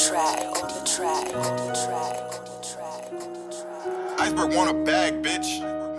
Iceberg want a bag, bitch.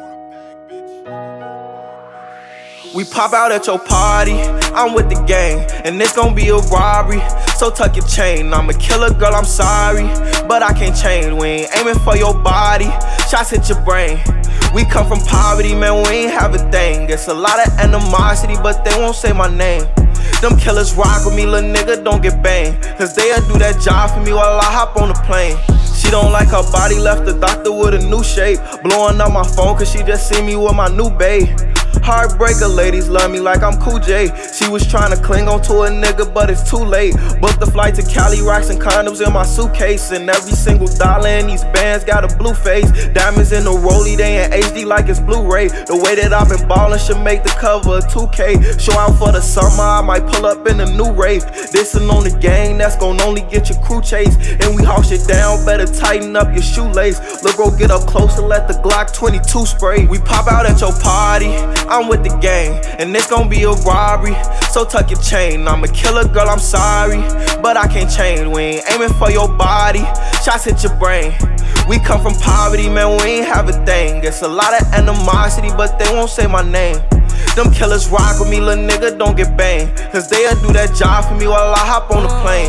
We pop out at your party, I'm with the gang, and it's gon' be a robbery. So tuck your chain, I'm a killer, girl, I'm sorry, but I can't change. We ain't aiming for your body, shots hit your brain. We come from poverty, man, we ain't have a thing. It's a lot of animosity, but they won't say my name. Them killers rock with me, little nigga, don't get banged, cause they'll do that job for me while I hop on the plane. She don't like her body, left the doctor with a new shape. Blowing up my phone cause she just see me with my new babe. Heartbreaker, ladies love me like I'm Cool J. She was trying to cling on to a nigga, but it's too late. Booked the flight to Cali, rocks and condoms in my suitcase. And every single dollar in these bands got a blue face. Diamonds in the rollie, they in HD like it's Blu-ray. The way that I've been ballin' should make the cover of 2K. Show out for the summer, I might pull up in a new rave. Dissin' on the gang, that's gon' only get your crew chased. And we haul shit down, better tighten up your shoelace. Look, bro, get up close and let the Glock 22 spray. We pop out at your party, I'm with the gang, and it's gon' be a robbery. So tuck your chain, I'm a killer, girl, I'm sorry, but I can't change. We ain't aiming for your body, shots hit your brain. We come from poverty, man, we ain't have a thing. It's a lot of animosity, but they won't say my name. Them killers rock with me, little nigga, don't get banged, cause they'll do that job for me while I hop on the plane.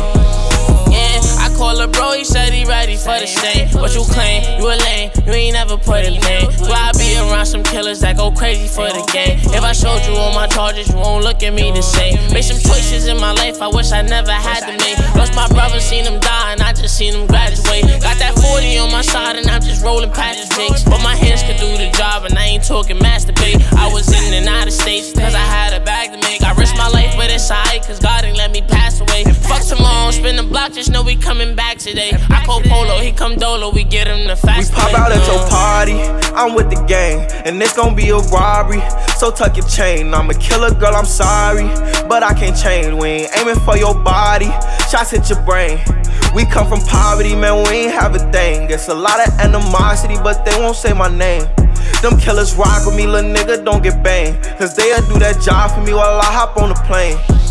I call a bro, he said he ready for the stain. What you claim? You a lame, you ain't never put a name. Why I be around some killers that go crazy for the game? If I showed you all my charges, you won't look at me the same. Made some choices in my life I wish I never had to make. Lost my brother, seen him die, and I just seen him graduate. Got that 40 on my side, and I'm just rolling past the jakes. But my hands could do the job, and I ain't talking masturbate. I was in and out of states, cause I had a bag to make. I risked my life, but it's alright, cause God ain't let me pass away. Fuck tomorrow, spin the block, just know we coming back today. I call Polo, he come Dolo, we get him the fast. We pop out at your party, I'm with the gang, and it's gon' be a robbery. So tuck your chain, I'm a killer, girl, I'm sorry, but I can't change. We ain't aiming for your body, shots hit your brain. We come from poverty, man, we ain't have a thing. It's a lot of animosity, but they won't say my name. Them killers rock with me, little nigga, don't get banged, cause they'll do that job for me while I hop on the plane.